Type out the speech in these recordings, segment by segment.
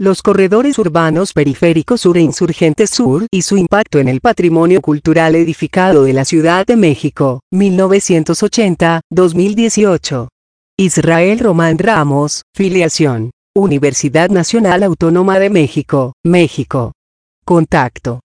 Los corredores urbanos periféricos sur e insurgentes sur y su impacto en el patrimonio cultural edificado de la Ciudad de México, 1980-2018. Israel Román Ramos, filiación, Universidad Nacional Autónoma de México, México. Contacto,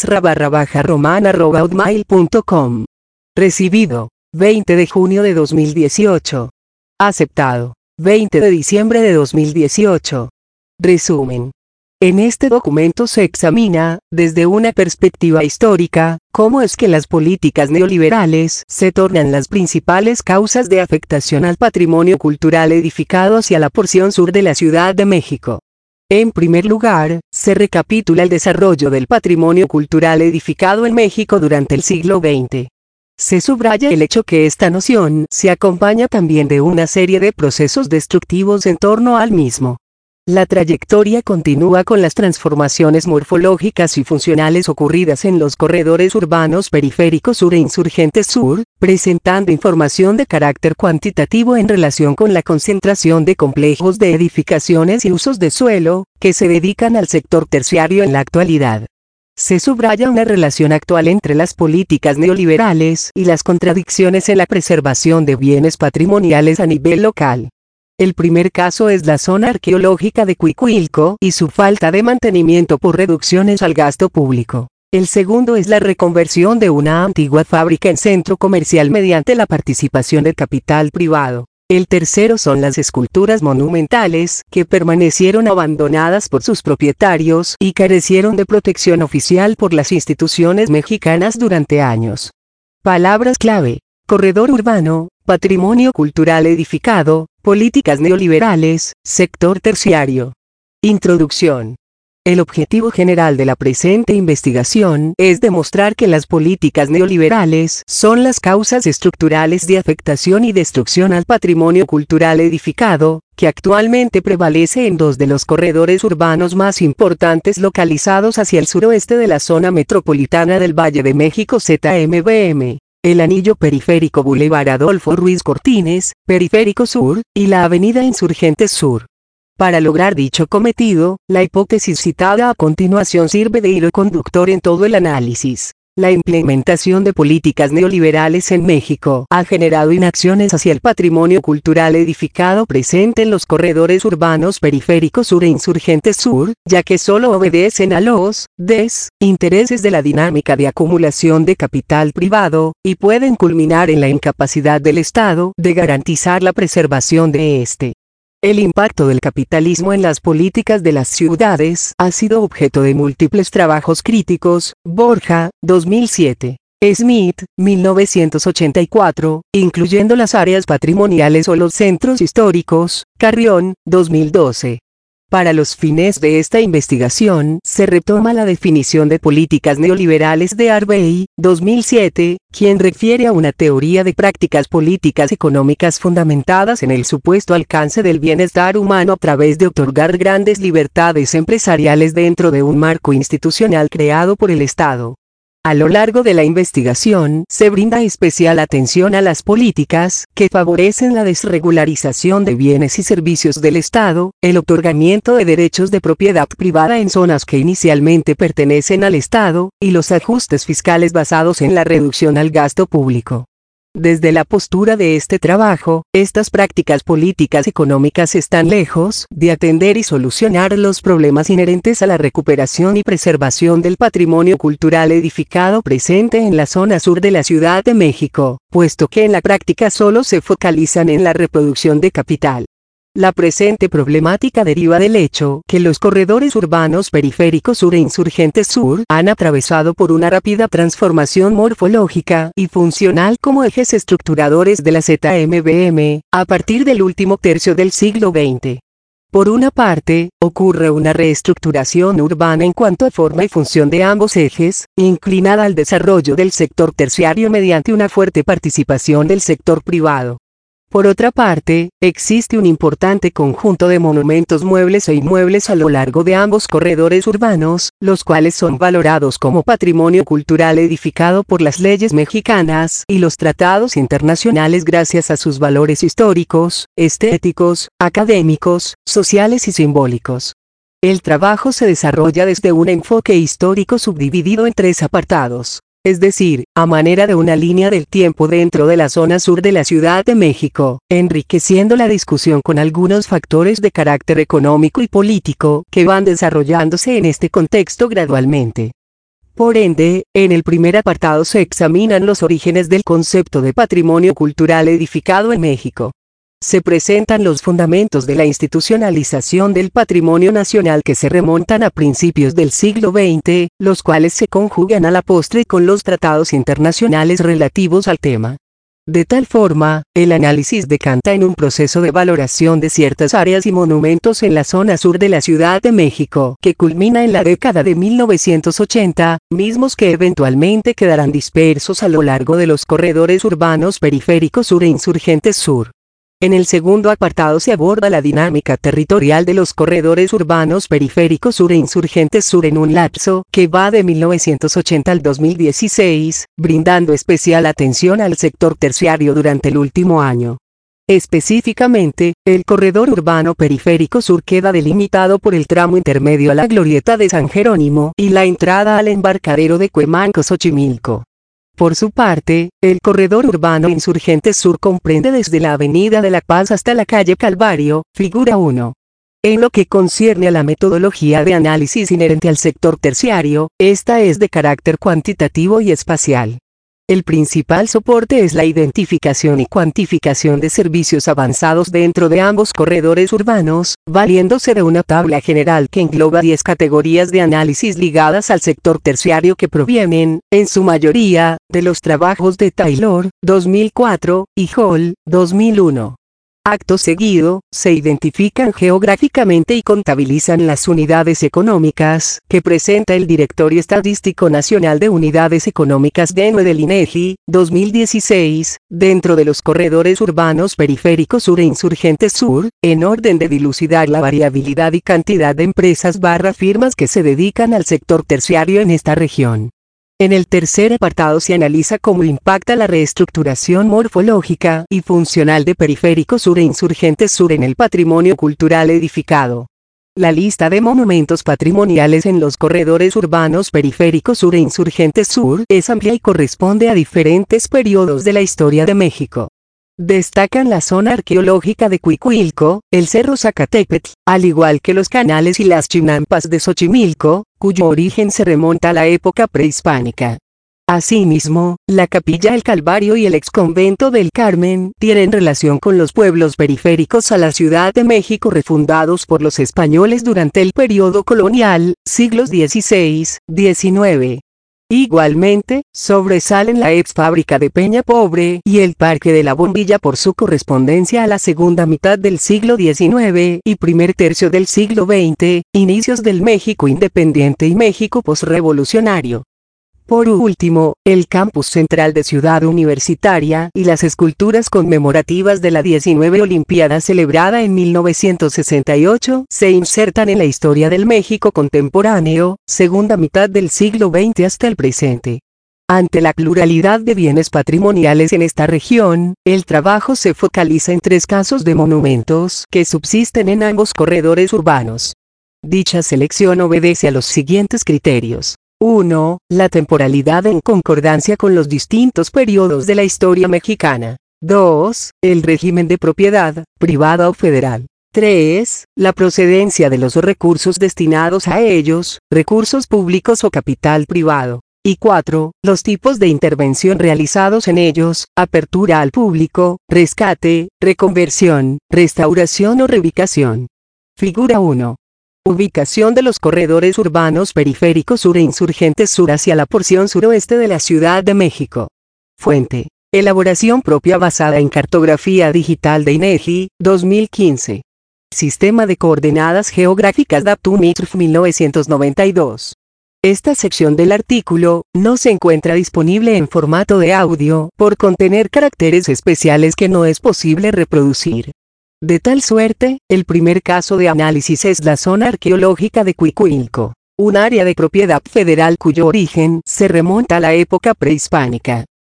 isra_román@hotmail.com. Recibido, 20 de junio de 2018. Aceptado, 20 de diciembre de 2018. Resumen. En este documento se examina, desde una perspectiva histórica, cómo es que las políticas neoliberales se tornan las principales causas de afectación al patrimonio cultural edificado hacia la porción sur de la Ciudad de México. En primer lugar, se recapitula el desarrollo del patrimonio cultural edificado en México durante el siglo XX. Se subraya el hecho que esta noción se acompaña también de una serie de procesos destructivos en torno al mismo. La trayectoria continúa con las transformaciones morfológicas y funcionales ocurridas en los corredores urbanos periféricos sur e insurgentes sur, presentando información de carácter cuantitativo en relación con la concentración de complejos de edificaciones y usos de suelo, que se dedican al sector terciario en la actualidad. Se subraya una relación actual entre las políticas neoliberales y las contradicciones en la preservación de bienes patrimoniales a nivel local. El primer caso es la zona arqueológica de Cuicuilco y su falta de mantenimiento por reducciones al gasto público. El segundo es la reconversión de una antigua fábrica en centro comercial mediante la participación del capital privado. El tercero son las esculturas monumentales que permanecieron abandonadas por sus propietarios y carecieron de protección oficial por las instituciones mexicanas durante años. Palabras clave: corredor urbano, patrimonio cultural edificado, políticas neoliberales, sector terciario. Introducción. El objetivo general de la presente investigación es demostrar que las políticas neoliberales son las causas estructurales de afectación y destrucción al patrimonio cultural edificado, que actualmente prevalece en dos de los corredores urbanos más importantes localizados hacia el suroeste de la zona metropolitana del Valle de México ZMBM. El anillo periférico Boulevard Adolfo Ruiz Cortines, Periférico Sur, y la Avenida Insurgentes Sur. Para lograr dicho cometido, la hipótesis citada a continuación sirve de hilo conductor en todo el análisis. La implementación de políticas neoliberales en México ha generado inacciones hacia el patrimonio cultural edificado presente en los corredores urbanos periféricos sur e insurgentes sur, ya que solo obedecen a los intereses de la dinámica de acumulación de capital privado, y pueden culminar en la incapacidad del Estado de garantizar la preservación de este. El impacto del capitalismo en las políticas de las ciudades ha sido objeto de múltiples trabajos críticos. Borja, 2007. Smith, 1984, incluyendo las áreas patrimoniales o los centros históricos. Carrión, 2012. Para los fines de esta investigación, se retoma la definición de políticas neoliberales de Harvey, 2007, quien refiere a una teoría de prácticas políticas económicas fundamentadas en el supuesto alcance del bienestar humano a través de otorgar grandes libertades empresariales dentro de un marco institucional creado por el Estado. A lo largo de la investigación, se brinda especial atención a las políticas que favorecen la desregularización de bienes y servicios del Estado, el otorgamiento de derechos de propiedad privada en zonas que inicialmente pertenecen al Estado, y los ajustes fiscales basados en la reducción al gasto público. Desde la postura de este trabajo, estas prácticas políticas económicas están lejos de atender y solucionar los problemas inherentes a la recuperación y preservación del patrimonio cultural edificado presente en la zona sur de la Ciudad de México, puesto que en la práctica solo se focalizan en la reproducción de capital. La presente problemática deriva del hecho que los corredores urbanos periféricos sur e insurgentes sur han atravesado por una rápida transformación morfológica y funcional como ejes estructuradores de la ZMBM, a partir del último tercio del siglo XX. Por una parte, ocurre una reestructuración urbana en cuanto a forma y función de ambos ejes, inclinada al desarrollo del sector terciario mediante una fuerte participación del sector privado. Por otra parte, existe un importante conjunto de monumentos muebles e inmuebles a lo largo de ambos corredores urbanos, los cuales son valorados como patrimonio cultural edificado por las leyes mexicanas y los tratados internacionales gracias a sus valores históricos, estéticos, académicos, sociales y simbólicos. El trabajo se desarrolla desde un enfoque histórico subdividido en 3 apartados, es decir, a manera de una línea del tiempo dentro de la zona sur de la Ciudad de México, enriqueciendo la discusión con algunos factores de carácter económico y político que van desarrollándose en este contexto gradualmente. Por ende, en el primer apartado se examinan los orígenes del concepto de patrimonio cultural edificado en México. Se presentan los fundamentos de la institucionalización del patrimonio nacional que se remontan a principios del siglo XX, los cuales se conjugan a la postre con los tratados internacionales relativos al tema. De tal forma, el análisis decanta en un proceso de valoración de ciertas áreas y monumentos en la zona sur de la Ciudad de México, que culmina en la década de 1980, mismos que eventualmente quedarán dispersos a lo largo de los corredores urbanos periféricos sur e insurgentes sur. En el segundo apartado se aborda la dinámica territorial de los corredores urbanos periféricos sur e insurgentes sur en un lapso que va de 1980 al 2016, brindando especial atención al sector terciario durante el último año. Específicamente, el corredor urbano periférico sur queda delimitado por el tramo intermedio a la glorieta de San Jerónimo y la entrada al embarcadero de Cuemanco-Xochimilco. Por su parte, el corredor urbano insurgente sur comprende desde la Avenida de la Paz hasta la calle Calvario, figura 1. En lo que concierne a la metodología de análisis inherente al sector terciario, esta es de carácter cuantitativo y espacial. El principal soporte es la identificación y cuantificación de servicios avanzados dentro de ambos corredores urbanos, valiéndose de una tabla general que engloba 10 categorías de análisis ligadas al sector terciario que provienen, en su mayoría, de los trabajos de Taylor, 2004, y Hall, 2001. Acto seguido, se identifican geográficamente y contabilizan las unidades económicas que presenta el Directorio Estadístico Nacional de Unidades Económicas DENUE del INEGI, 2016, dentro de los corredores urbanos periféricos sur e insurgentes sur, en orden de dilucidar la variabilidad y cantidad de empresas firmas que se dedican al sector terciario en esta región. En el tercer apartado se analiza cómo impacta la reestructuración morfológica y funcional de periféricos sur e insurgentes sur en el patrimonio cultural edificado. La lista de monumentos patrimoniales en los corredores urbanos periféricos sur e insurgentes sur es amplia y corresponde a diferentes periodos de la historia de México. Destacan la zona arqueológica de Cuicuilco, el Cerro Zacatépetl, al igual que los canales y las chinampas de Xochimilco, cuyo origen se remonta a la época prehispánica. Asimismo, la Capilla del Calvario y el exconvento del Carmen tienen relación con los pueblos periféricos a la Ciudad de México refundados por los españoles durante el periodo colonial, siglos XVI-XIX. Igualmente, sobresalen la ex fábrica de Peña Pobre y el Parque de la Bombilla por su correspondencia a la segunda mitad del siglo XIX y primer tercio del siglo XX, inicios del México independiente y México posrevolucionario. Por último, el campus central de Ciudad Universitaria y las esculturas conmemorativas de la 19 Olimpiada celebrada en 1968 se insertan en la historia del México contemporáneo, segunda mitad del siglo XX hasta el presente. Ante la pluralidad de bienes patrimoniales en esta región, el trabajo se focaliza en 3 casos de monumentos que subsisten en ambos corredores urbanos. Dicha selección obedece a los siguientes criterios. 1. La temporalidad en concordancia con los distintos periodos de la historia mexicana. 2. El régimen de propiedad, privada o federal. 3. La procedencia de los recursos destinados a ellos, recursos públicos o capital privado. Y 4. Los tipos de intervención realizados en ellos, apertura al público, rescate, reconversión, restauración o reubicación. Figura 1. Ubicación de los corredores urbanos periféricos sur e insurgentes sur hacia la porción suroeste de la Ciudad de México. Fuente: elaboración propia basada en cartografía digital de INEGI, 2015. Sistema de coordenadas geográficas DATUMITRF 1992. Esta sección del artículo no se encuentra disponible en formato de audio por contener caracteres especiales que no es posible reproducir. De tal suerte, el primer caso de análisis es la zona arqueológica de Cuicuilco, un área de propiedad federal cuyo origen se remonta a la época prehispánica.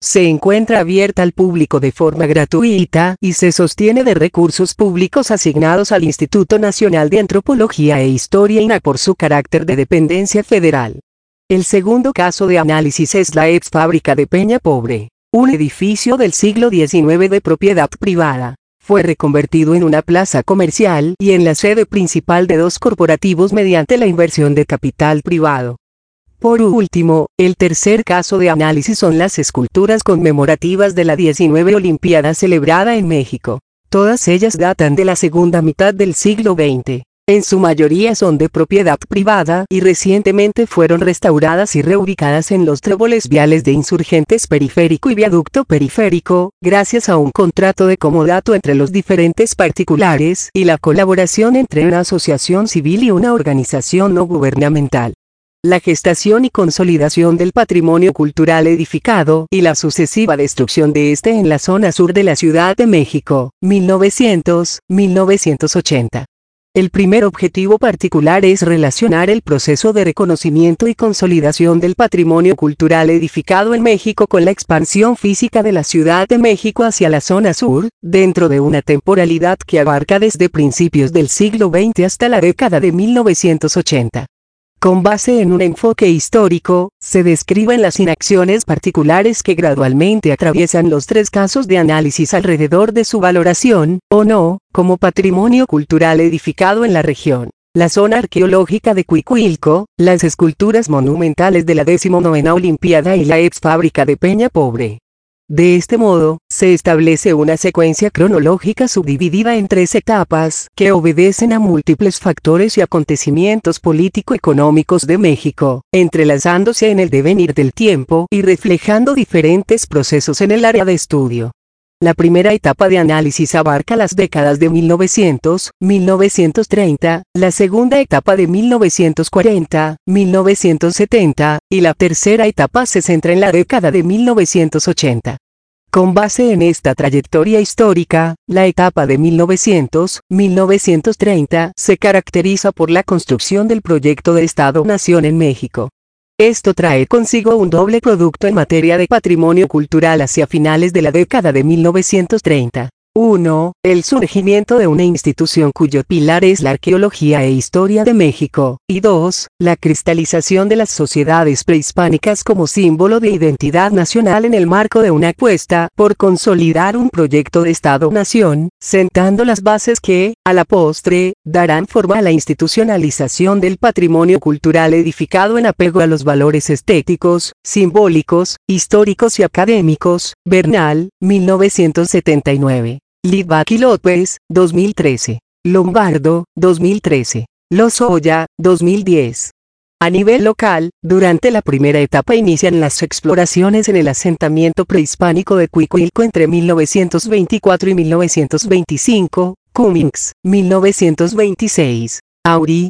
se encuentra abierta al público de forma gratuita y se sostiene de recursos públicos asignados al Instituto Nacional de Antropología e Historia INAH por su carácter de dependencia federal. El segundo caso de análisis es la ex fábrica de Peña Pobre, un edificio del siglo XIX de propiedad privada. Fue reconvertido en una plaza comercial y en la sede principal de dos corporativos mediante la inversión de capital privado. Por último, el tercer caso de análisis son las esculturas conmemorativas de la 19 Olimpiada celebrada en México. Todas ellas datan de la segunda mitad del siglo XX. En su mayoría son de propiedad privada y recientemente fueron restauradas y reubicadas en los tréboles viales de Insurgentes Periférico y Viaducto Periférico, gracias a un contrato de comodato entre los diferentes particulares y la colaboración entre una asociación civil y una organización no gubernamental. La gestación y consolidación del patrimonio cultural edificado y la sucesiva destrucción de este en la zona sur de la Ciudad de México, 1900-1980. El primer objetivo particular es relacionar el proceso de reconocimiento y consolidación del patrimonio cultural edificado en México con la expansión física de la Ciudad de México hacia la zona sur, dentro de una temporalidad que abarca desde principios del siglo XX hasta la década de 1980. Con base en un enfoque histórico, se describen las inacciones particulares que gradualmente atraviesan los tres casos de análisis alrededor de su valoración, o no, como patrimonio cultural edificado en la región. La zona arqueológica de Cuicuilco, las esculturas monumentales de la 19ª Olimpiada y la ex fábrica de Peña Pobre. De este modo, se establece una secuencia cronológica subdividida en tres etapas que obedecen a múltiples factores y acontecimientos político-económicos de México, entrelazándose en el devenir del tiempo y reflejando diferentes procesos en el área de estudio. La primera etapa de análisis abarca las décadas de 1900-1930, la segunda etapa de 1940-1970, y la tercera etapa se centra en la década de 1980. Con base en esta trayectoria histórica, la etapa de 1900-1930 se caracteriza por la construcción del proyecto de Estado-Nación en México. Esto trae consigo un doble producto en materia de patrimonio cultural hacia finales de la década de 1930. 1. El surgimiento de una institución cuyo pilar es la arqueología e historia de México, y 2. La cristalización de las sociedades prehispánicas como símbolo de identidad nacional en el marco de una apuesta por consolidar un proyecto de Estado-Nación, sentando las bases que, a la postre, darán forma a la institucionalización del patrimonio cultural edificado en apego a los valores estéticos, simbólicos, históricos y académicos. Bernal, 1979. Litvak López, 2013. Lombardo, 2013. Lozoya, 2010. A nivel local, durante la primera etapa inician las exploraciones en el asentamiento prehispánico de Cuicuilco entre 1924 y 1925, Cummings, 1926. Auri,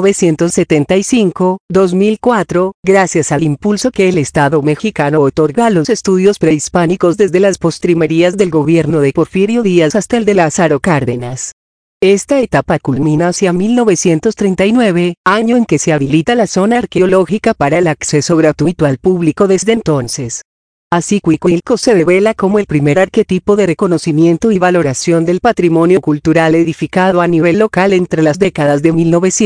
1975, 2004, gracias al impulso que el Estado mexicano otorga a los estudios prehispánicos desde las postrimerías del gobierno de Porfirio Díaz hasta el de Lázaro Cárdenas. Esta etapa culmina hacia 1939, año en que se habilita la zona arqueológica para el acceso gratuito al público desde entonces. Así Cuicuilco se devela como el primer arquetipo de reconocimiento y valoración del patrimonio cultural edificado a nivel local entre las décadas de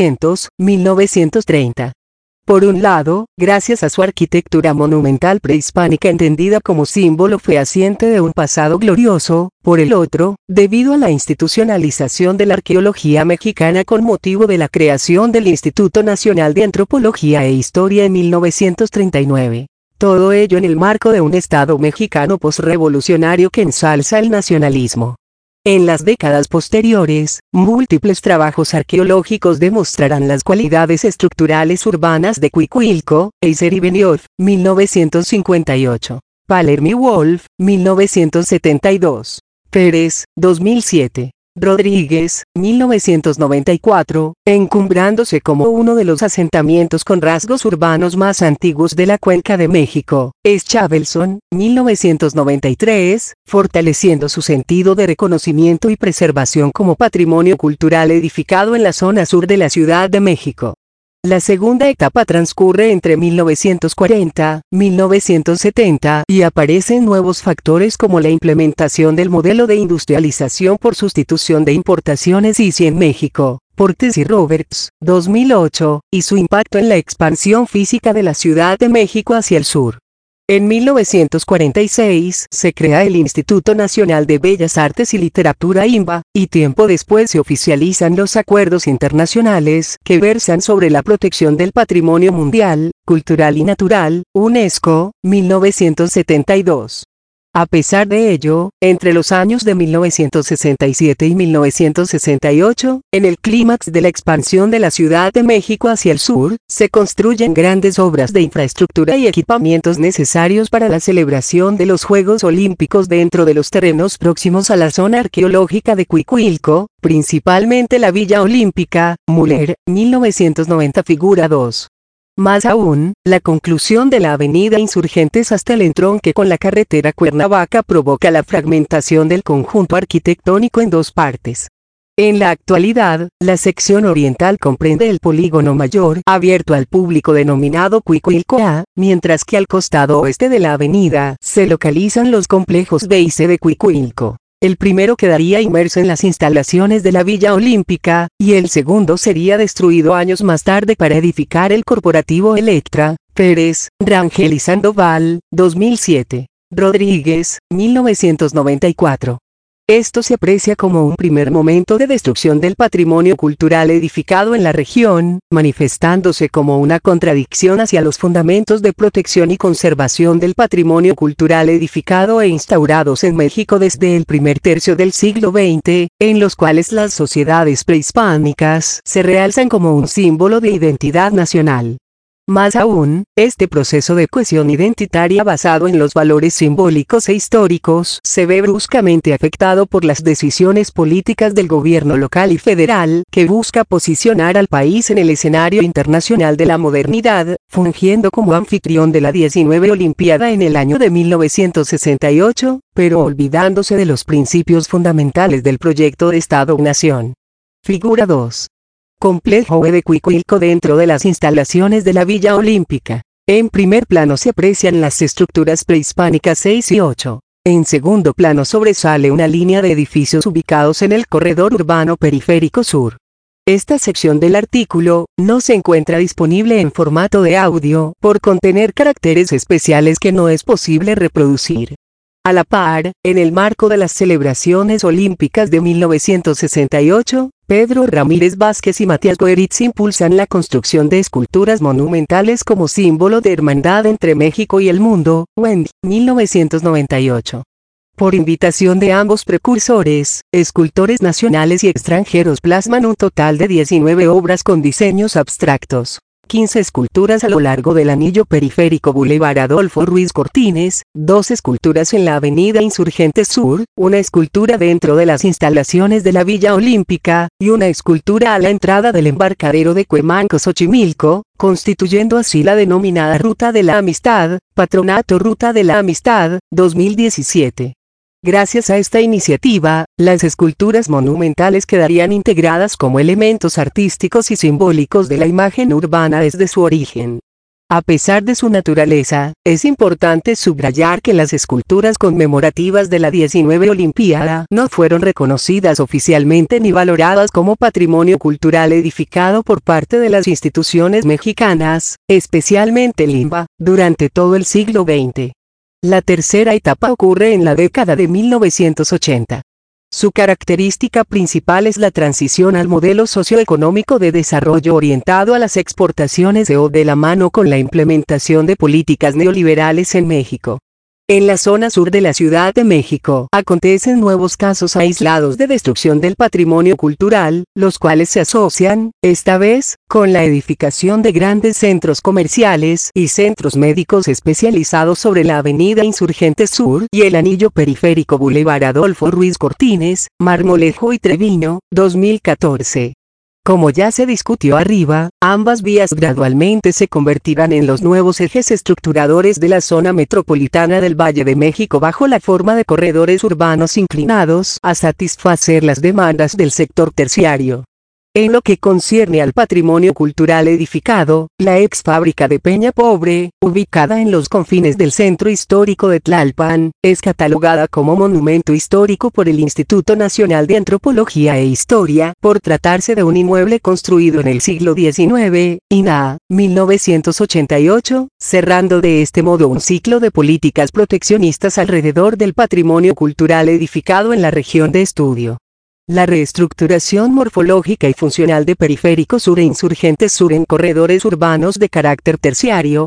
1900-1930. Por un lado, gracias a su arquitectura monumental prehispánica entendida como símbolo fehaciente de un pasado glorioso, por el otro, debido a la institucionalización de la arqueología mexicana con motivo de la creación del Instituto Nacional de Antropología e Historia en 1939. Todo ello en el marco de un Estado mexicano posrevolucionario que ensalza el nacionalismo. En las décadas posteriores, múltiples trabajos arqueológicos demostrarán las cualidades estructurales urbanas de Cuicuilco. Eiser y Benioff, 1958. Palermo y Wolf, 1972. Pérez, 2007. Rodríguez, 1994, encumbrándose como uno de los asentamientos con rasgos urbanos más antiguos de la Cuenca de México. Schavelson, 1993, fortaleciendo su sentido de reconocimiento y preservación como patrimonio cultural edificado en la zona sur de la Ciudad de México. La segunda etapa transcurre entre 1940, 1970 y aparecen nuevos factores como la implementación del modelo de industrialización por sustitución de importaciones y en México, Portes y Roberts, 2008, y su impacto en la expansión física de la Ciudad de México hacia el sur. En 1946 se crea el Instituto Nacional de Bellas Artes y Literatura INBA, y tiempo después se oficializan los acuerdos internacionales que versan sobre la protección del patrimonio mundial, cultural y natural, UNESCO, 1972. A pesar de ello, entre los años de 1967 y 1968, en el clímax de la expansión de la Ciudad de México hacia el sur, se construyen grandes obras de infraestructura y equipamientos necesarios para la celebración de los Juegos Olímpicos dentro de los terrenos próximos a la zona arqueológica de Cuicuilco, principalmente la Villa Olímpica, Müller, 1990 figura 2. Más aún, la conclusión de la avenida Insurgentes hasta el entronque con la carretera Cuernavaca provoca la fragmentación del conjunto arquitectónico en dos partes. En la actualidad, la sección oriental comprende el polígono mayor abierto al público denominado Cuicuilco A, mientras que al costado oeste de la avenida se localizan los complejos B y C de Cuicuilco. El primero quedaría inmerso en las instalaciones de la Villa Olímpica, y el segundo sería destruido años más tarde para edificar el corporativo Electra, Pérez, Rangel y Sandoval, 2007. Rodríguez, 1994. Esto se aprecia como un primer momento de destrucción del patrimonio cultural edificado en la región, manifestándose como una contradicción hacia los fundamentos de protección y conservación del patrimonio cultural edificado e instaurados en México desde el primer tercio del siglo XX, en los cuales las sociedades prehispánicas se realzan como un símbolo de identidad nacional. Más aún, este proceso de cohesión identitaria basado en los valores simbólicos e históricos se ve bruscamente afectado por las decisiones políticas del gobierno local y federal, que busca posicionar al país en el escenario internacional de la modernidad, fungiendo como anfitrión de la 19 Olimpiada en el año de 1968, pero olvidándose de los principios fundamentales del proyecto de Estado-Nación. Figura 2. Complejo E de Cuicuilco dentro de las instalaciones de la Villa Olímpica. En primer plano se aprecian las estructuras prehispánicas 6 y 8. En segundo plano sobresale una línea de edificios ubicados en el corredor urbano periférico sur. Esta sección del artículo no se encuentra disponible en formato de audio por contener caracteres especiales que no es posible reproducir. A la par, en el marco de las celebraciones olímpicas de 1968, Pedro Ramírez Vázquez y Matías Goeritz impulsan la construcción de esculturas monumentales como símbolo de hermandad entre México y el mundo, Wendy, 1998. Por invitación de ambos precursores, escultores nacionales y extranjeros plasman un total de 19 obras con diseños abstractos. 15 esculturas a lo largo del anillo periférico Boulevard Adolfo Ruiz Cortines, 2 esculturas en la avenida Insurgentes Sur, una escultura dentro de las instalaciones de la Villa Olímpica, y una escultura a la entrada del embarcadero de Cuemanco Xochimilco, constituyendo así la denominada Ruta de la Amistad, Patronato Ruta de la Amistad, 2017. Gracias a esta iniciativa, las esculturas monumentales quedarían integradas como elementos artísticos y simbólicos de la imagen urbana desde su origen. A pesar de su naturaleza, es importante subrayar que las esculturas conmemorativas de la 19 Olimpiada no fueron reconocidas oficialmente ni valoradas como patrimonio cultural edificado por parte de las instituciones mexicanas, especialmente el INBA, durante todo el siglo XX. La tercera etapa ocurre en la década de 1980. Su característica principal es la transición al modelo socioeconómico de desarrollo orientado a las exportaciones de la mano con la implementación de políticas neoliberales en México. En la zona sur de la Ciudad de México acontecen nuevos casos aislados de destrucción del patrimonio cultural, los cuales se asocian, esta vez, con la edificación de grandes centros comerciales y centros médicos especializados sobre la avenida Insurgentes Sur y el anillo periférico Boulevard Adolfo Ruiz Cortines, Marmolejo y Treviño, 2014. Como ya se discutió arriba, ambas vías gradualmente se convertirán en los nuevos ejes estructuradores de la zona metropolitana del Valle de México bajo la forma de corredores urbanos inclinados a satisfacer las demandas del sector terciario. En lo que concierne al patrimonio cultural edificado, la ex fábrica de Peña Pobre, ubicada en los confines del centro histórico de Tlalpan, es catalogada como monumento histórico por el Instituto Nacional de Antropología e Historia, por tratarse de un inmueble construido en el siglo XIX, INAH, 1988, cerrando de este modo un ciclo de políticas proteccionistas alrededor del patrimonio cultural edificado en la región de estudio. La reestructuración morfológica y funcional de Periférico Sur e Insurgentes Sur en corredores urbanos de carácter terciario,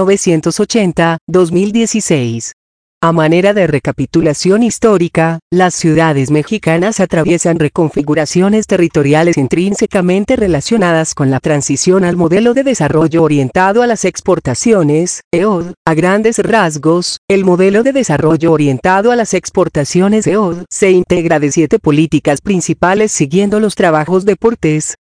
1980-2016. A manera de recapitulación histórica, las ciudades mexicanas atraviesan reconfiguraciones territoriales intrínsecamente relacionadas con la transición al modelo de desarrollo orientado a las exportaciones, EOD. A grandes rasgos, el modelo de desarrollo orientado a las exportaciones EOD se integra de 7 políticas principales siguiendo los trabajos de Portes,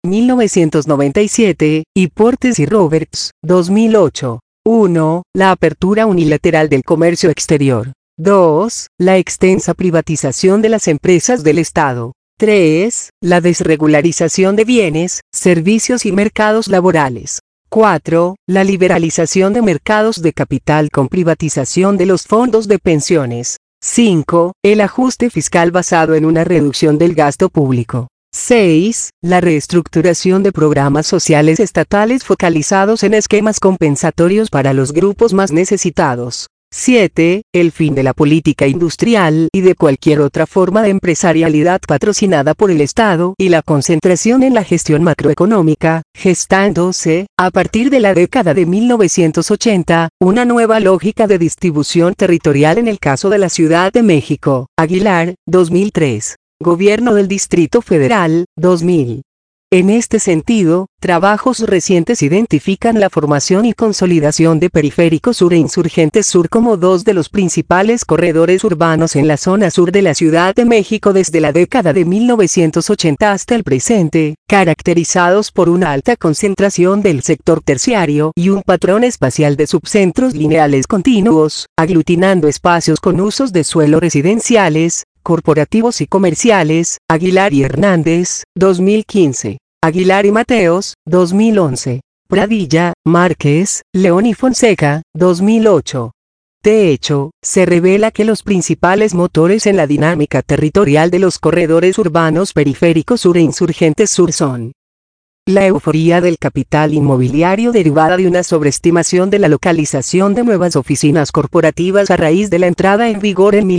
1997, y Portes y Roberts, 2008. 1. La apertura unilateral del comercio exterior. 2. La extensa privatización de las empresas del Estado. 3. La desregularización de bienes, servicios y mercados laborales. 4. La liberalización de mercados de capital con privatización de los fondos de pensiones. 5. El ajuste fiscal basado en una reducción del gasto público. 6. La reestructuración de programas sociales estatales focalizados en esquemas compensatorios para los grupos más necesitados. 7. El fin de la política industrial y de cualquier otra forma de empresarialidad patrocinada por el Estado y la concentración en la gestión macroeconómica, gestándose, a partir de la década de 1980, una nueva lógica de distribución territorial en el caso de la Ciudad de México. Aguilar, 2003. Gobierno del Distrito Federal, 2000. En este sentido, trabajos recientes identifican la formación y consolidación de Periférico Sur e Insurgentes Sur como dos de los principales corredores urbanos en la zona sur de la Ciudad de México desde la década de 1980 hasta el presente, caracterizados por una alta concentración del sector terciario y un patrón espacial de subcentros lineales continuos, aglutinando espacios con usos de suelo residenciales, corporativos y comerciales. Aguilar y Hernández, 2015. Aguilar y Mateos, 2011. Pradilla, Márquez, León y Fonseca, 2008. De hecho, se revela que los principales motores en la dinámica territorial de los corredores urbanos Periférico Sur e Insurgentes Sur son la euforía del capital inmobiliario derivada de una sobreestimación de la localización de nuevas oficinas corporativas a raíz de la entrada en vigor en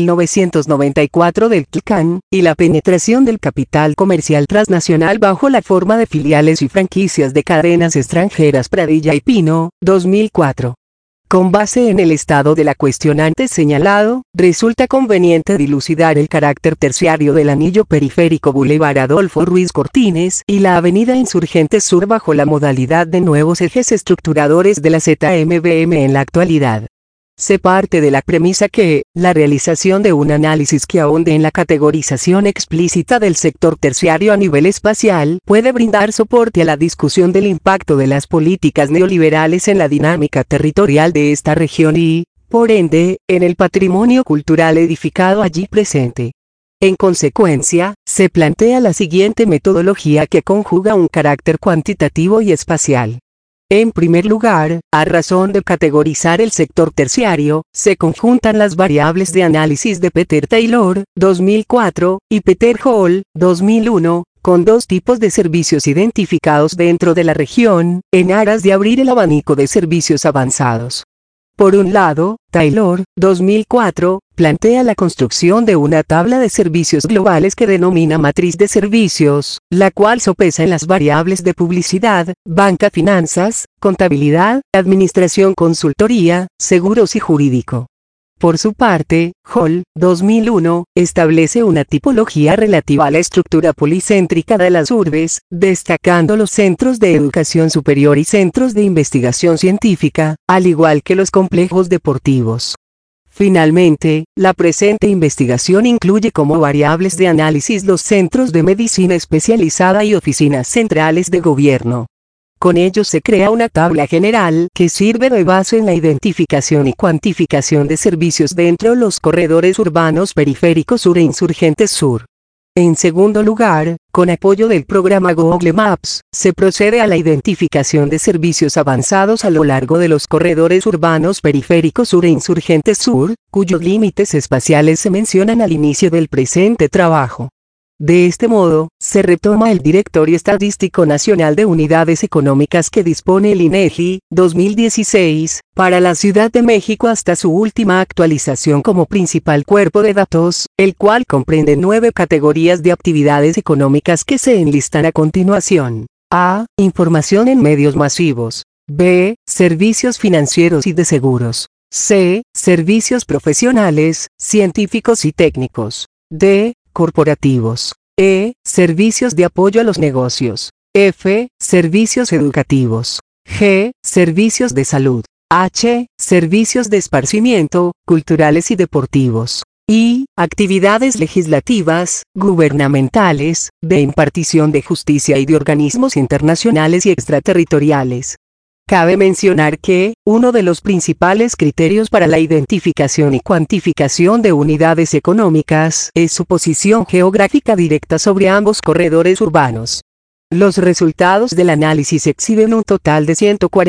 1994 del TLCAN, y la penetración del capital comercial transnacional bajo la forma de filiales y franquicias de cadenas extranjeras Pradilla y Pino, 2004. Con base en el estado de la cuestión antes señalado, resulta conveniente dilucidar el carácter terciario del anillo periférico Boulevard Adolfo Ruiz Cortines y la avenida Insurgentes Sur bajo la modalidad de nuevos ejes estructuradores de la ZMBM en la actualidad. Se parte de la premisa que, la realización de un análisis que ahonde en la categorización explícita del sector terciario a nivel espacial puede brindar soporte a la discusión del impacto de las políticas neoliberales en la dinámica territorial de esta región y, por ende, en el patrimonio cultural edificado allí presente. En consecuencia, se plantea la siguiente metodología que conjuga un carácter cuantitativo y espacial. En primer lugar, a razón de categorizar el sector terciario, se conjuntan las variables de análisis de Peter Taylor, 2004, y Peter Hall, 2001, con dos tipos de servicios identificados dentro de la región, en aras de abrir el abanico de servicios avanzados. Por un lado, Taylor, 2004, plantea la construcción de una tabla de servicios globales que denomina matriz de servicios, la cual sopesa en las variables de publicidad, banca, finanzas, contabilidad, administración, consultoría, seguros y jurídico. Por su parte, Hall, 2001, establece una tipología relativa a la estructura policéntrica de las urbes, destacando los centros de educación superior y centros de investigación científica, al igual que los complejos deportivos. Finalmente, la presente investigación incluye como variables de análisis los centros de medicina especializada y oficinas centrales de gobierno. Con ello se crea una tabla general que sirve de base en la identificación y cuantificación de servicios dentro de los corredores urbanos Periférico Sur e Insurgentes Sur. En segundo lugar, con apoyo del programa Google Maps, se procede a la identificación de servicios avanzados a lo largo de los corredores urbanos Periférico Sur e Insurgente Sur, cuyos límites espaciales se mencionan al inicio del presente trabajo. De este modo, se retoma el Directorio Estadístico Nacional de Unidades Económicas que dispone el INEGI, 2016, para la Ciudad de México hasta su última actualización como principal cuerpo de datos, el cual comprende 9 categorías de actividades económicas que se enlistan a continuación. A. Información en medios masivos. B. Servicios financieros y de seguros. C. Servicios profesionales, científicos y técnicos. D. Corporativos. E. Servicios de apoyo a los negocios. F. Servicios educativos. G. Servicios de salud. H. Servicios de esparcimiento, culturales y deportivos. I. Actividades legislativas, gubernamentales, de impartición de justicia y de organismos internacionales y extraterritoriales. Cabe mencionar que, uno de los principales criterios para la identificación y cuantificación de unidades económicas es su posición geográfica directa sobre ambos corredores urbanos. Los resultados del análisis exhiben un total de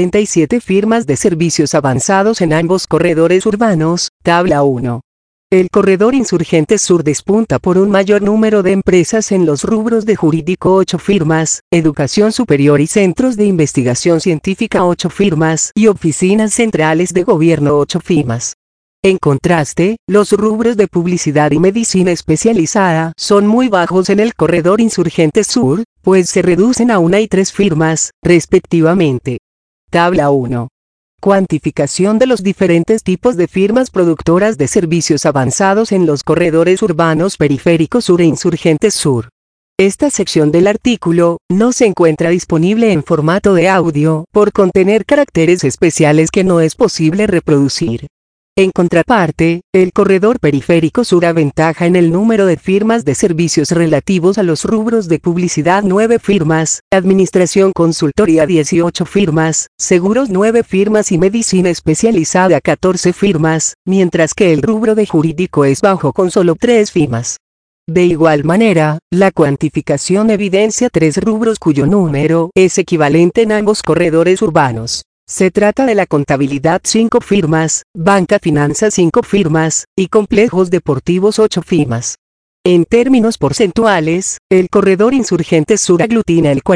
147 firmas de servicios avanzados en ambos corredores urbanos, tabla 1. El corredor Insurgente Sur despunta por un mayor número de empresas en los rubros de jurídico 8 firmas, educación superior y centros de investigación científica 8 firmas y oficinas centrales de gobierno 8 firmas. En contraste, los rubros de publicidad y medicina especializada son muy bajos en el corredor Insurgente Sur, pues se reducen a 1 y 3 firmas, respectivamente. Tabla 1. Cuantificación de los diferentes tipos de firmas productoras de servicios avanzados en los corredores urbanos Periférico Sur e Insurgente Sur. Esta sección del artículo no se encuentra disponible en formato de audio por contener caracteres especiales que no es posible reproducir. En contraparte, el corredor Periférico Sur aventaja en el número de firmas de servicios relativos a los rubros de publicidad 9 firmas, administración consultoría 18 firmas, seguros 9 firmas y medicina especializada 14 firmas, mientras que el rubro de jurídico es bajo con solo 3 firmas. De igual manera, la cuantificación evidencia 3 rubros cuyo número es equivalente en ambos corredores urbanos. Se trata de la contabilidad 5 firmas, banca finanzas 5 firmas, y complejos deportivos 8 firmas. En términos porcentuales, el corredor Insurgente Sur aglutina el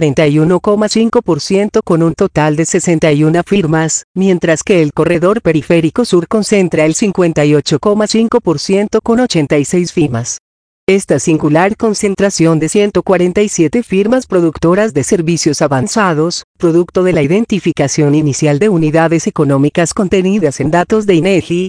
41,5% con un total de 61 firmas, mientras que el corredor Periférico Sur concentra el 58,5% con 86 firmas. Esta singular concentración de 147 firmas productoras de servicios avanzados, producto de la identificación inicial de unidades económicas contenidas en datos de INEGI,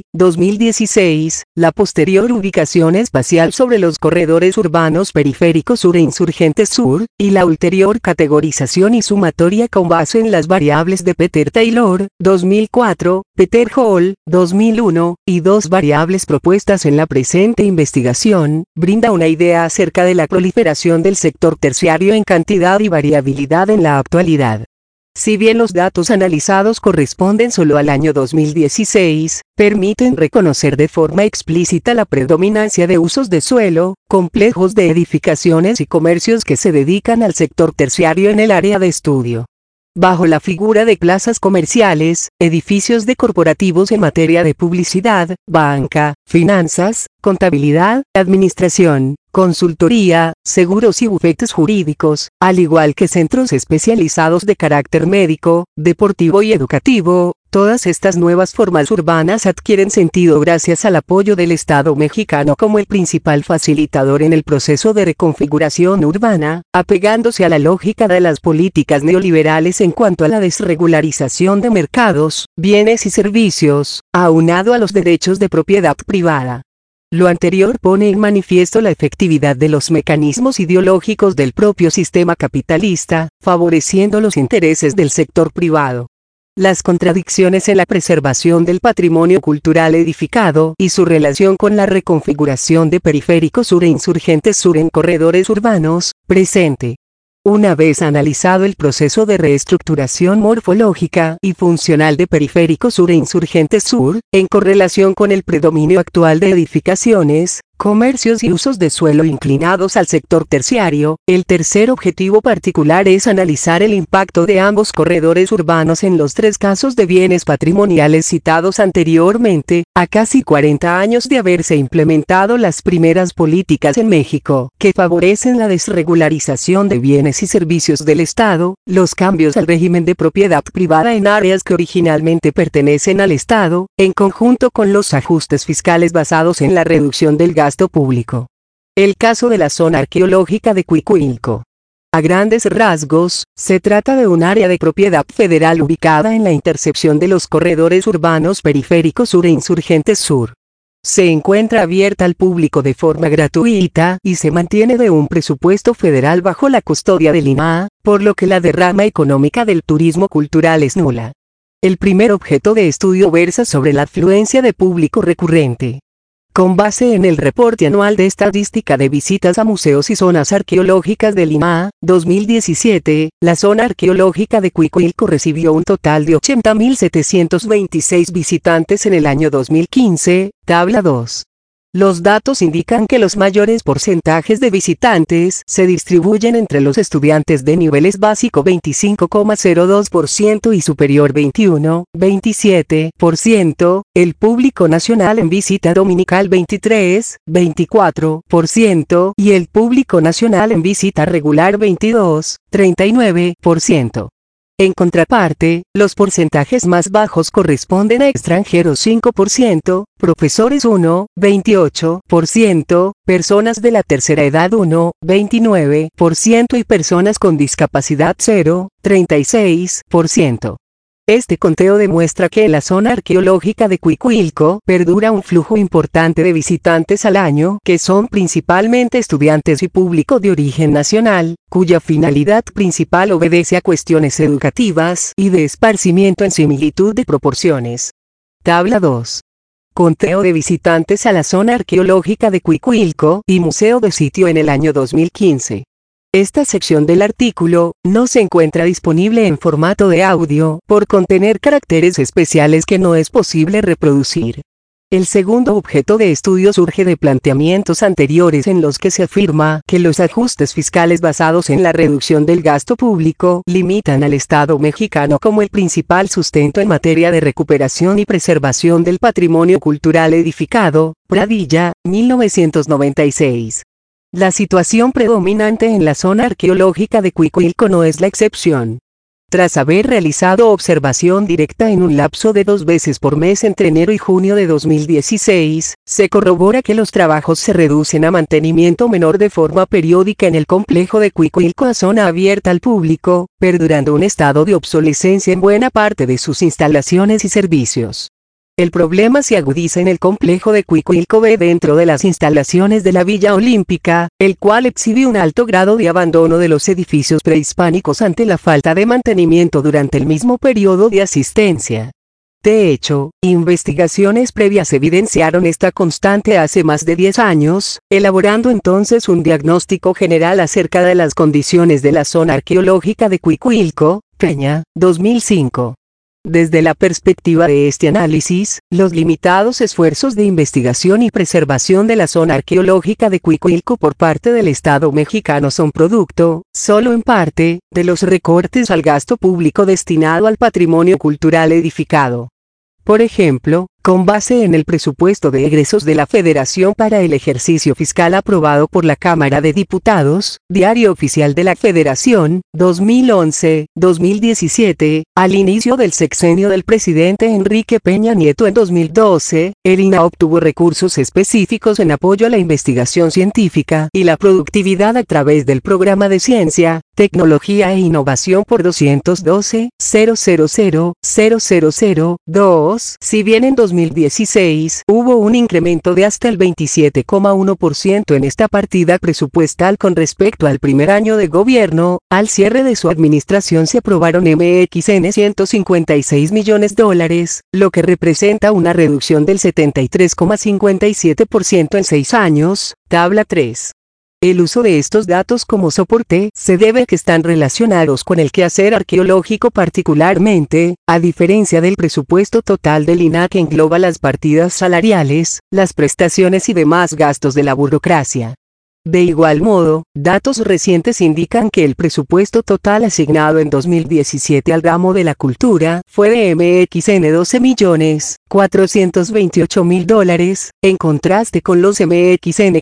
2016, la posterior ubicación espacial sobre los corredores urbanos Periférico Sur e Insurgente Sur, y la ulterior categorización y sumatoria con base en las variables de Peter Taylor, 2004, Peter Hall, 2001, y 2 variables propuestas en la presente investigación, brinda una idea acerca de la proliferación del sector terciario en cantidad y variabilidad en la actualidad. Si bien los datos analizados corresponden solo al año 2016, permiten reconocer de forma explícita la predominancia de usos de suelo, complejos de edificaciones y comercios que se dedican al sector terciario en el área de estudio. Bajo la figura de plazas comerciales, edificios de corporativos en materia de publicidad, banca, finanzas, contabilidad, administración, consultoría, seguros y bufetes jurídicos, al igual que centros especializados de carácter médico, deportivo y educativo, todas estas nuevas formas urbanas adquieren sentido gracias al apoyo del Estado mexicano como el principal facilitador en el proceso de reconfiguración urbana, apegándose a la lógica de las políticas neoliberales en cuanto a la desregularización de mercados, bienes y servicios, aunado a los derechos de propiedad privada. Lo anterior pone en manifiesto la efectividad de los mecanismos ideológicos del propio sistema capitalista, favoreciendo los intereses del sector privado. Las contradicciones en la preservación del patrimonio cultural edificado y su relación con la reconfiguración de Periférico Sur e Insurgente Sur en corredores urbanos, presente. Una vez analizado el proceso de reestructuración morfológica y funcional de Periférico Sur e Insurgente Sur, en correlación con el predominio actual de edificaciones, Comercios y usos de suelo inclinados al sector terciario. El tercer objetivo particular es analizar el impacto de ambos corredores urbanos en los tres casos de bienes patrimoniales citados anteriormente, a casi 40 años de haberse implementado las primeras políticas en México, que favorecen la desregularización de bienes y servicios del Estado, los cambios al régimen de propiedad privada en áreas que originalmente pertenecen al Estado, en conjunto con los ajustes fiscales basados en la reducción del gasto público. El caso de la zona arqueológica de Cuicuilco. A grandes rasgos, se trata de un área de propiedad federal ubicada en la intersección de los corredores urbanos Periférico Sur e Insurgentes Sur. Se encuentra abierta al público de forma gratuita y se mantiene de un presupuesto federal bajo la custodia del INAH, por lo que la derrama económica del turismo cultural es nula. El primer objeto de estudio versa sobre la afluencia de público recurrente. Con base en el reporte anual de estadística de visitas a museos y zonas arqueológicas del INAH, 2017, la zona arqueológica de Cuicuilco recibió un total de 80.726 visitantes en el año 2015, tabla 2. Los datos indican que los mayores porcentajes de visitantes se distribuyen entre los estudiantes de niveles básico 25,02% y superior 21,27%, el público nacional en visita dominical 23,24% y el público nacional en visita regular 22,39%. En contraparte, los porcentajes más bajos corresponden a extranjeros 5%, profesores 1,28%, personas de la tercera edad 1,29% y personas con discapacidad 0,36%. Este conteo demuestra que en la zona arqueológica de Cuicuilco perdura un flujo importante de visitantes al año, que son principalmente estudiantes y público de origen nacional, cuya finalidad principal obedece a cuestiones educativas y de esparcimiento en similitud de proporciones. Tabla 2. Conteo de visitantes a la zona arqueológica de Cuicuilco y museo de sitio en el año 2015. Esta sección del artículo no se encuentra disponible en formato de audio por contener caracteres especiales que no es posible reproducir. El segundo objeto de estudio surge de planteamientos anteriores en los que se afirma que los ajustes fiscales basados en la reducción del gasto público limitan al Estado mexicano como el principal sustento en materia de recuperación y preservación del patrimonio cultural edificado. Pradilla, 1996. La situación predominante en la zona arqueológica de Cuicuilco no es la excepción. Tras haber realizado observación directa en un lapso de 2 veces por mes entre enero y junio de 2016, se corrobora que los trabajos se reducen a mantenimiento menor de forma periódica en el complejo de Cuicuilco a zona abierta al público, perdurando un estado de obsolescencia en buena parte de sus instalaciones y servicios. El problema se agudiza en el complejo de Cuicuilco B dentro de las instalaciones de la Villa Olímpica, el cual exhibe un alto grado de abandono de los edificios prehispánicos ante la falta de mantenimiento durante el mismo periodo de asistencia. De hecho, investigaciones previas evidenciaron esta constante hace más de 10 años, elaborando entonces un diagnóstico general acerca de las condiciones de la zona arqueológica de Cuicuilco, Peña, 2005. Desde la perspectiva de este análisis, los limitados esfuerzos de investigación y preservación de la zona arqueológica de Cuicuilco por parte del Estado mexicano son producto, solo en parte, de los recortes al gasto público destinado al patrimonio cultural edificado. Por ejemplo, con base en el presupuesto de egresos de la Federación para el ejercicio fiscal aprobado por la Cámara de Diputados, Diario Oficial de la Federación, 2011-2017, al inicio del sexenio del presidente Enrique Peña Nieto en 2012, el INAH obtuvo recursos específicos en apoyo a la investigación científica y la productividad a través del Programa de Ciencia, Tecnología e Innovación por 212.000.000.2, si bien en 2016 hubo un incremento de hasta el 27,1% en esta partida presupuestal con respecto al primer año de gobierno. Al cierre de su administración se aprobaron MXN $156 millones, lo que representa una reducción del 73,57% en 6 años, tabla 3. El uso de estos datos como soporte se debe a que están relacionados con el quehacer arqueológico particularmente, a diferencia del presupuesto total del INAH que engloba las partidas salariales, las prestaciones y demás gastos de la burocracia. De igual modo, datos recientes indican que el presupuesto total asignado en 2017 al ramo de la cultura fue de MXN $12.428.000, en contraste con los MXN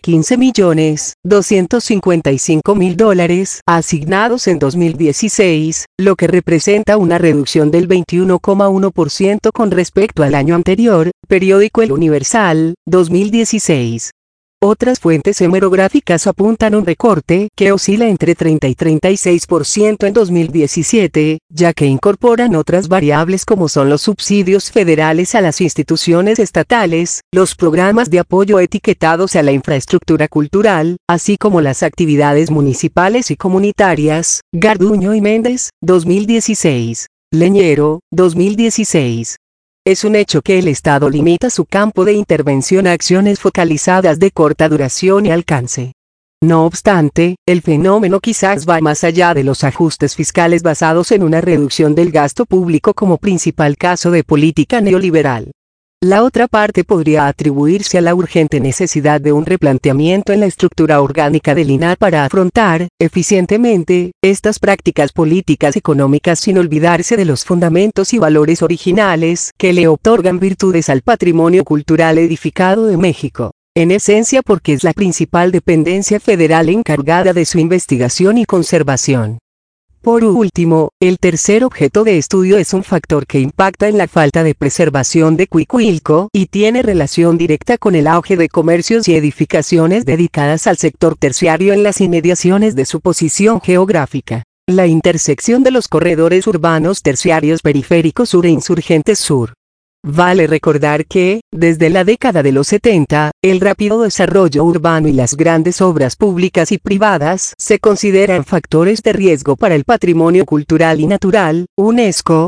$15.255.000 asignados en 2016, lo que representa una reducción del 21,1% con respecto al año anterior, periódico El Universal, 2016. Otras fuentes hemerográficas apuntan un recorte que oscila entre 30 y 36% en 2017, ya que incorporan otras variables como son los subsidios federales a las instituciones estatales, los programas de apoyo etiquetados a la infraestructura cultural, así como las actividades municipales y comunitarias. Garduño y Méndez, 2016. Leñero, 2016. Es un hecho que el Estado limita su campo de intervención a acciones focalizadas de corta duración y alcance. No obstante, el fenómeno quizás va más allá de los ajustes fiscales basados en una reducción del gasto público como principal caso de política neoliberal. La otra parte podría atribuirse a la urgente necesidad de un replanteamiento en la estructura orgánica del INAH para afrontar, eficientemente, estas prácticas políticas económicas sin olvidarse de los fundamentos y valores originales que le otorgan virtudes al patrimonio cultural edificado de México, en esencia porque es la principal dependencia federal encargada de su investigación y conservación. Por último, el tercer objeto de estudio es un factor que impacta en la falta de preservación de Cuicuilco y tiene relación directa con el auge de comercios y edificaciones dedicadas al sector terciario en las inmediaciones de su posición geográfica. La intersección de los corredores urbanos terciarios periféricos sur e insurgentes sur. Vale recordar que, desde la década de los 70, el rápido desarrollo urbano y las grandes obras públicas y privadas se consideran factores de riesgo para el patrimonio cultural y natural, UNESCO,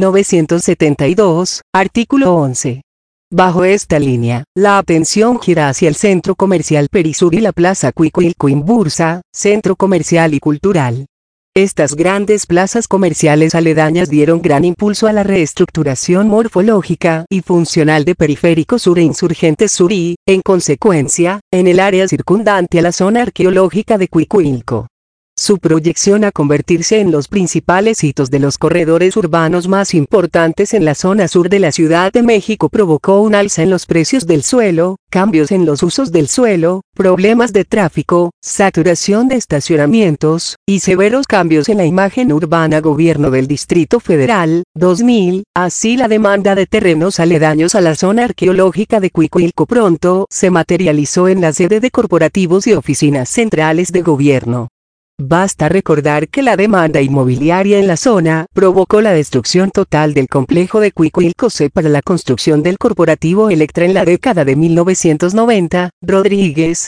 1972, artículo 11. Bajo esta línea, la atención gira hacia el Centro Comercial Perisur y la Plaza Cuicuilco Imbursa, Centro Comercial y Cultural. Estas grandes plazas comerciales aledañas dieron gran impulso a la reestructuración morfológica y funcional de Periférico Sur e Insurgentes Sur y, en consecuencia, en el área circundante a la zona arqueológica de Cuicuilco. Su proyección a convertirse en los principales hitos de los corredores urbanos más importantes en la zona sur de la Ciudad de México provocó un alza en los precios del suelo, cambios en los usos del suelo, problemas de tráfico, saturación de estacionamientos, y severos cambios en la imagen urbana. Gobierno del Distrito Federal, 2000, así la demanda de terrenos aledaños a la zona arqueológica de Cuicuilco pronto se materializó en la sede de corporativos y oficinas centrales de gobierno. Basta recordar que la demanda inmobiliaria en la zona provocó la destrucción total del complejo de Cuicuilco C para la construcción del corporativo Electra en la década de 1990, Rodríguez,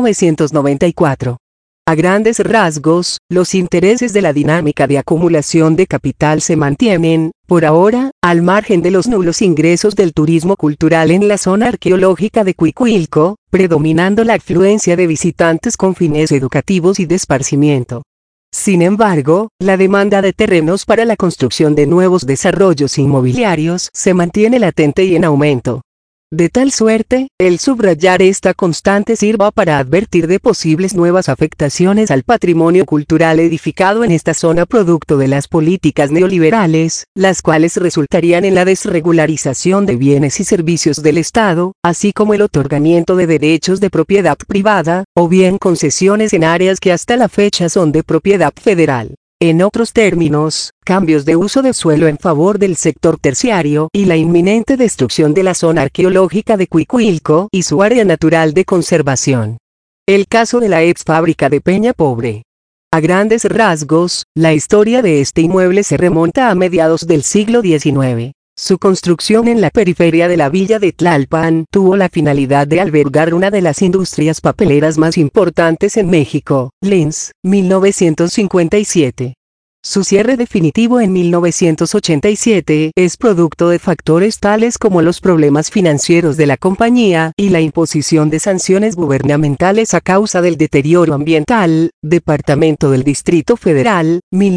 1994. A grandes rasgos, los intereses de la dinámica de acumulación de capital se mantienen, por ahora, al margen de los nulos ingresos del turismo cultural en la zona arqueológica de Cuicuilco, predominando la afluencia de visitantes con fines educativos y de esparcimiento. Sin embargo, la demanda de terrenos para la construcción de nuevos desarrollos inmobiliarios se mantiene latente y en aumento. De tal suerte, el subrayar esta constante sirva para advertir de posibles nuevas afectaciones al patrimonio cultural edificado en esta zona producto de las políticas neoliberales, las cuales resultarían en la desregularización de bienes y servicios del Estado, así como el otorgamiento de derechos de propiedad privada, o bien concesiones en áreas que hasta la fecha son de propiedad federal. En otros términos, cambios de uso de suelo en favor del sector terciario y la inminente destrucción de la zona arqueológica de Cuicuilco y su área natural de conservación. El caso de la ex fábrica de Peña Pobre. A grandes rasgos, la historia de este inmueble se remonta a mediados del siglo XIX. Su construcción en la periferia de la villa de Tlalpan tuvo la finalidad de albergar una de las industrias papeleras más importantes en México, Lens, 1957. Su cierre definitivo en 1987 es producto de factores tales como los problemas financieros de la compañía y la imposición de sanciones gubernamentales a causa del deterioro ambiental. Departamento del Distrito Federal,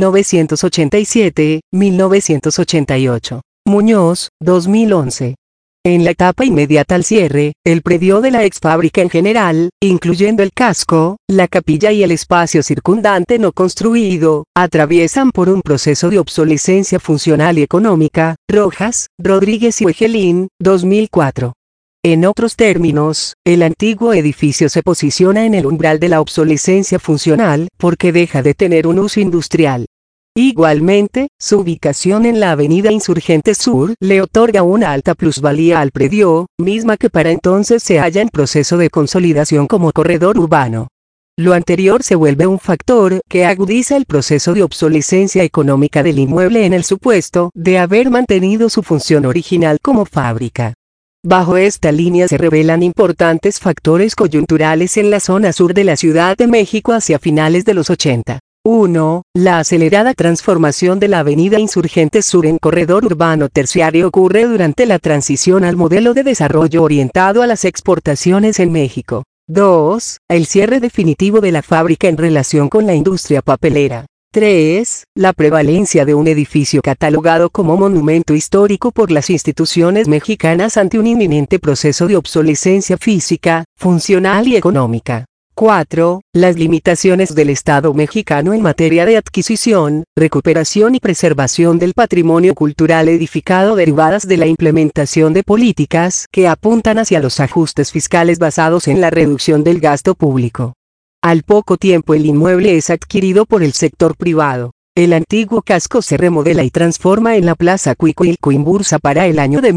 1987-1988. Muñoz, 2011. En la etapa inmediata al cierre, el predio de la ex fábrica en general, incluyendo el casco, la capilla y el espacio circundante no construido, atraviesan por un proceso de obsolescencia funcional y económica. Rojas, Rodríguez y Egelín, 2004. En otros términos, el antiguo edificio se posiciona en el umbral de la obsolescencia funcional porque deja de tener un uso industrial. Igualmente, su ubicación en la avenida Insurgentes Sur le otorga una alta plusvalía al predio, misma que para entonces se halla en proceso de consolidación como corredor urbano. Lo anterior se vuelve un factor que agudiza el proceso de obsolescencia económica del inmueble en el supuesto de haber mantenido su función original como fábrica. Bajo esta línea se revelan importantes factores coyunturales en la zona sur de la Ciudad de México hacia finales de los 80. 1. La acelerada transformación de la avenida Insurgentes Sur en corredor urbano terciario ocurre durante la transición al modelo de desarrollo orientado a las exportaciones en México. 2. El cierre definitivo de la fábrica en relación con la industria papelera. 3. La prevalencia de un edificio catalogado como monumento histórico por las instituciones mexicanas ante un inminente proceso de obsolescencia física, funcional y económica. 4. Las limitaciones del Estado mexicano en materia de adquisición, recuperación y preservación del patrimonio cultural edificado derivadas de la implementación de políticas que apuntan hacia los ajustes fiscales basados en la reducción del gasto público. Al poco tiempo el inmueble es adquirido por el sector privado. El antiguo casco se remodela y transforma en la Plaza Cuicuilco-Imbursa para el año de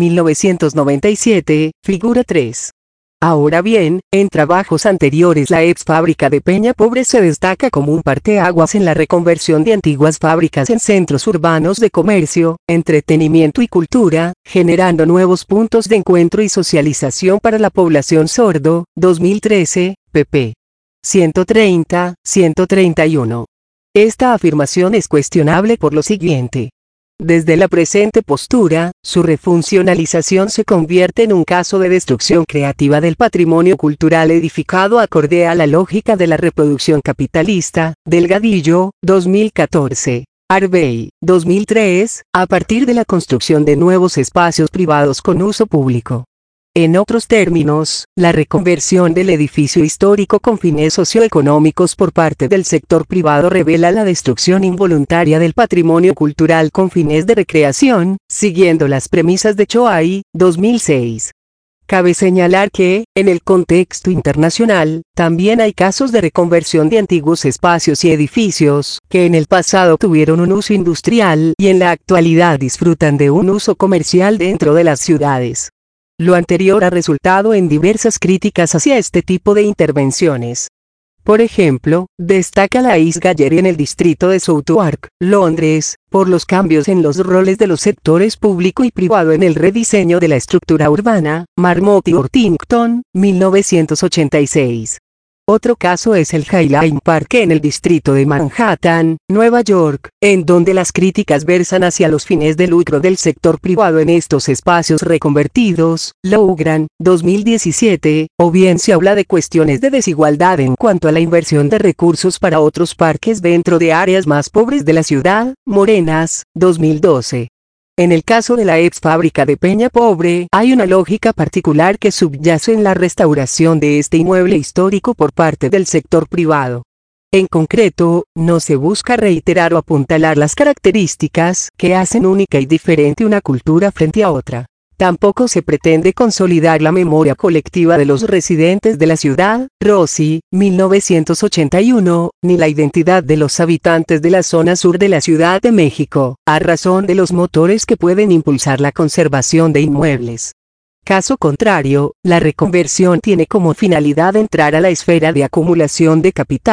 1997, figura 3. Ahora bien, en trabajos anteriores la ex fábrica de Peña Pobre se destaca como un parteaguas en la reconversión de antiguas fábricas en centros urbanos de comercio, entretenimiento y cultura, generando nuevos puntos de encuentro y socialización para la población sordo. 2013, pp. 130-131. Esta afirmación es cuestionable por lo siguiente. Desde la presente postura, su refuncionalización se convierte en un caso de destrucción creativa del patrimonio cultural edificado acorde a la lógica de la reproducción capitalista. Delgadillo, 2014. Arbey, 2003, a partir de la construcción de nuevos espacios privados con uso público. En otros términos, la reconversión del edificio histórico con fines socioeconómicos por parte del sector privado revela la destrucción involuntaria del patrimonio cultural con fines de recreación, siguiendo las premisas de Choay, 2006. Cabe señalar que, en el contexto internacional, también hay casos de reconversión de antiguos espacios y edificios, que en el pasado tuvieron un uso industrial y en la actualidad disfrutan de un uso comercial dentro de las ciudades. Lo anterior ha resultado en diversas críticas hacia este tipo de intervenciones. Por ejemplo, destaca la East Gallery en el distrito de Southwark, Londres, por los cambios en los roles de los sectores público y privado en el rediseño de la estructura urbana. Marmot y Ortington, 1986. Otro caso es el Highline Park en el distrito de Manhattan, Nueva York, en donde las críticas versan hacia los fines de lucro del sector privado en estos espacios reconvertidos. Loughran, 2017, o bien se habla de cuestiones de desigualdad en cuanto a la inversión de recursos para otros parques dentro de áreas más pobres de la ciudad. Morenas, 2012. En el caso de la ex fábrica de Peña Pobre, hay una lógica particular que subyace en la restauración de este inmueble histórico por parte del sector privado. En concreto, no se busca reiterar o apuntalar las características que hacen única y diferente una cultura frente a otra. Tampoco se pretende consolidar la memoria colectiva de los residentes de la ciudad, Rossi, 1981, ni la identidad de los habitantes de la zona sur de la Ciudad de México, a razón de los motores que pueden impulsar la conservación de inmuebles. Caso contrario, la reconversión tiene como finalidad entrar a la esfera de acumulación de capital,